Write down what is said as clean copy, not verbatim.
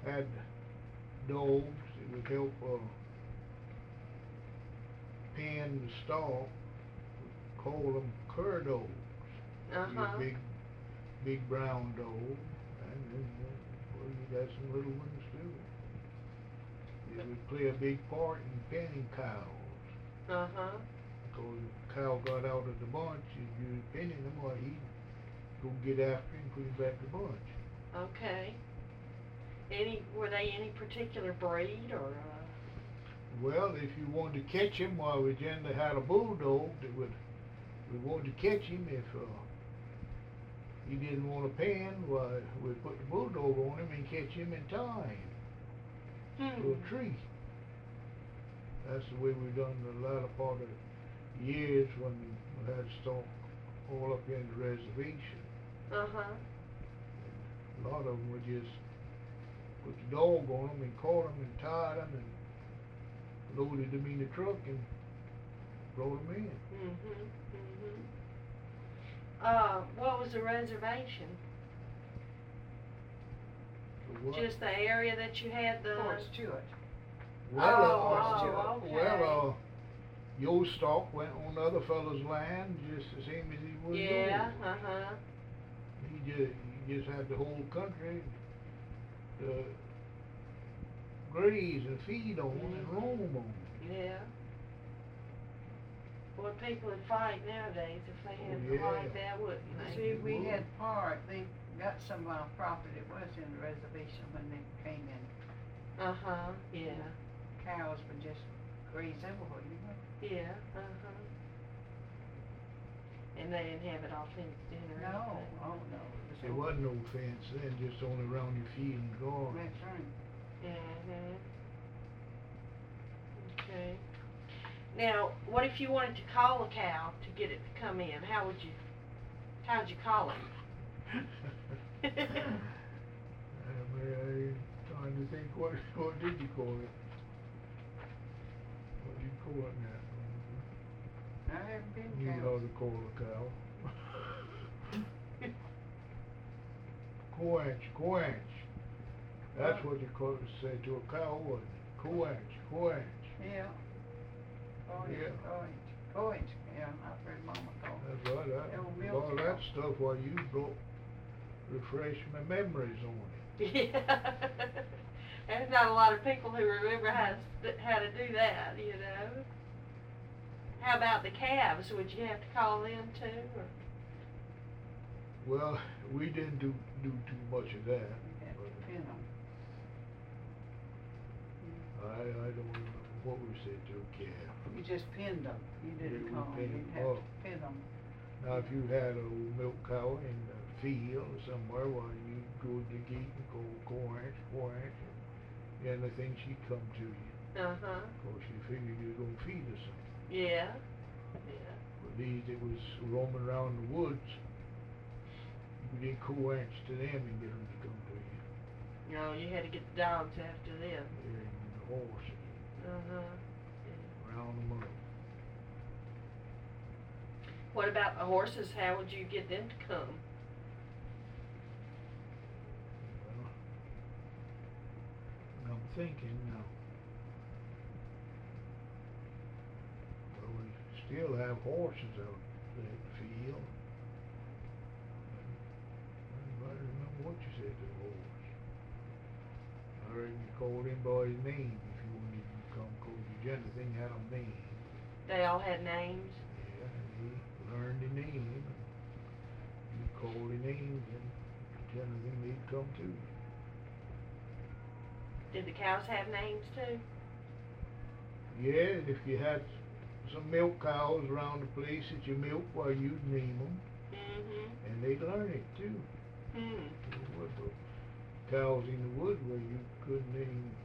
had dogs that would help pen the stock. We call them cur dogs. Uh-huh. Big brown dog, and then well, you got some little ones too. It would play a big part in penning cows. Uh-huh. Because if a cow got out of the bunch, if you was penning him, well, he'd go get after him and put him back in the bunch. Okay. Were they any particular breed or? Well, if you wanted to catch him, well, we generally had a bulldog that we wanted to catch him if he didn't want to pen, well, we'd put the bulldog on him and catch him and tie him to a tree. That's the way we done the latter part of the years when we had stock all up in the reservation. Uh-huh. A lot of them would just put the dog on them and caught them and tied them and loaded them in the truck and brought them in. What was the reservation? What? Just the area that you had the. Forest Jewett. Okay. Well, your stock went on the other fellow's land just the same as he was yours. Yeah. Uh-huh. He just had the whole country to graze and feed on and roam on. Yeah. Boy, people would fight nowadays if they had Oh, yeah. like that, wouldn't they? See, we had they got some property that was in the reservation when they came in. Uh-huh. Yeah. Cows would just graze everywhere, you know. Yeah. Uh-huh. And they didn't have it all fenced in or No, anything. oh no. There wasn't no fence then, just only around your feet and garden. That's right. Mm-hmm. Okay. Now, what if you wanted to call a cow to get it to come in? How'd you call it? I'm trying to think, what did you call it? What did you call it now? I haven't been You cows. know how to call a cow. Quench. That's what you say to a cow, wasn't it? Quench. Yeah. Coinch. Yeah, I've heard Mama call it. That's right. Old milk All that cow. stuff while you brought refresh my memories on it. Yeah. There's not a lot of people who remember how to do that, you know. How about the calves? Would you have to call them too? Or? Well, we didn't do too much of that. You had to pin them. I don't remember what we said to a calf. You just pinned them. You didn't We call them. pinned You'd them have up. to pin them. Now, if you had a milk cow in the field or somewhere, well, you'd go to the gate and go quench, and the thing she'd come to you. Uh-huh. Because she figured you were going to feed her something. Yeah. But these that was roaming around the woods, you didn't quench to them and get them to come to you. You know, you had to get the dogs after them. And the horses, Uh-huh. round them up. What about the horses? How would you get them to come? Well, I'm thinking now. Well, we still have horses out there in the field. I don't remember what you said to the horse. I heard you called him by his name if you wanted him to come, because you generally think had a name. They all had names. Yeah, and he learned the name, and you called the names, and generally think they'd come too. Did the cows have names too? Yeah, if you had some milk cows around the place that you milk, well, you'd name them, Mm-hmm. and they'd learn it too. Hmm. You would, but cows in the wood where you couldn't name